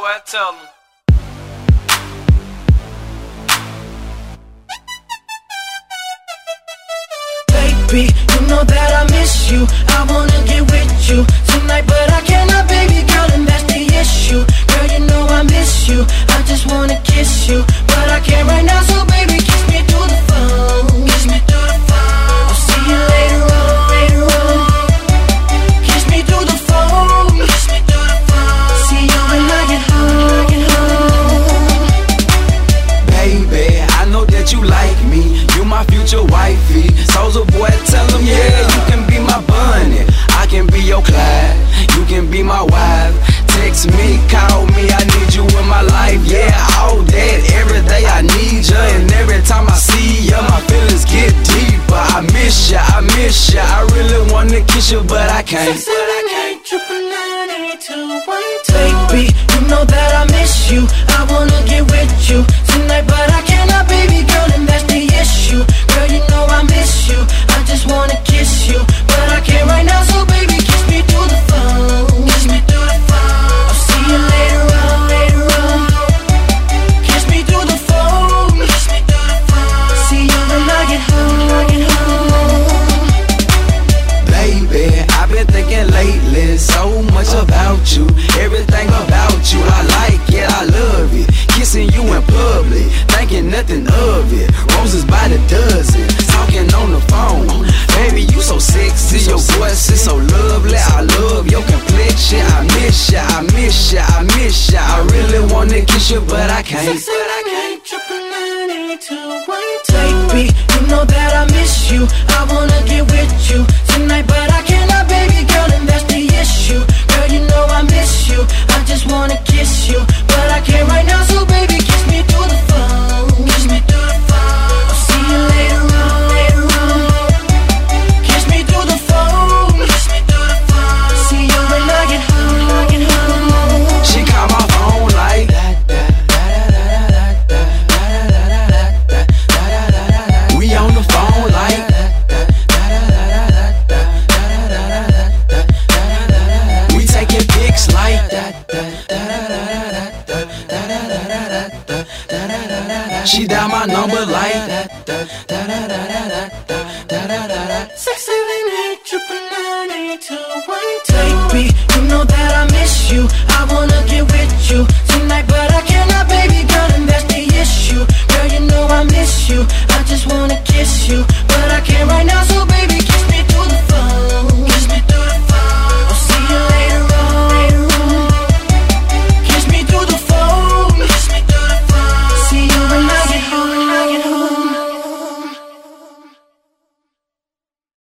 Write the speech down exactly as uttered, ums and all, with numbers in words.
boy, tell him. Baby, you know that I miss you. I wanna get with you tonight, but I cannot, baby girl, and that's the issue. Girl, you know I miss you. I just wanna kiss you, but I can't right now, so baby, kiss me through the phone. Kiss me through the phone. I'll see you later on, later on. Kiss me through the phone. Kiss me through the phone. See you when I get home, I get home. Baby, I know that you like me. You my future wifey. Soulja boy, tell him, yeah, you can be my bunny. I can be your Clyde. You can be my wife. Text me, call me, I need you in my life. Yeah, all that, every day I need you. And every time I see you, my feelings get deeper. I miss ya, I miss ya. I really wanna kiss you, but I can't. six seven eight, triple nine, eight two one two. Baby, you know that I miss you. I wanna get with you tonight, but I cannot, baby girl, and that's the issue. Girl, you know I miss you. I just wanna kiss you, but I can't right now, so baby, kiss me through the phone. Kiss me through the phone. I'll see you later on, later on. Kiss me through the phone. Kiss me through the phone. See you when I get home, I get home. Baby, I've been thinking lately so much about you. Everything about you, I like it, I love it. Kissing you in public, thinking nothing of it. Roses by the dozen, talking on the phone. Baby, you so sexy, your voice is so lovely. I love your complexion, I miss ya, I miss ya, I miss ya. I really wanna kiss you, but I can't. six seven eight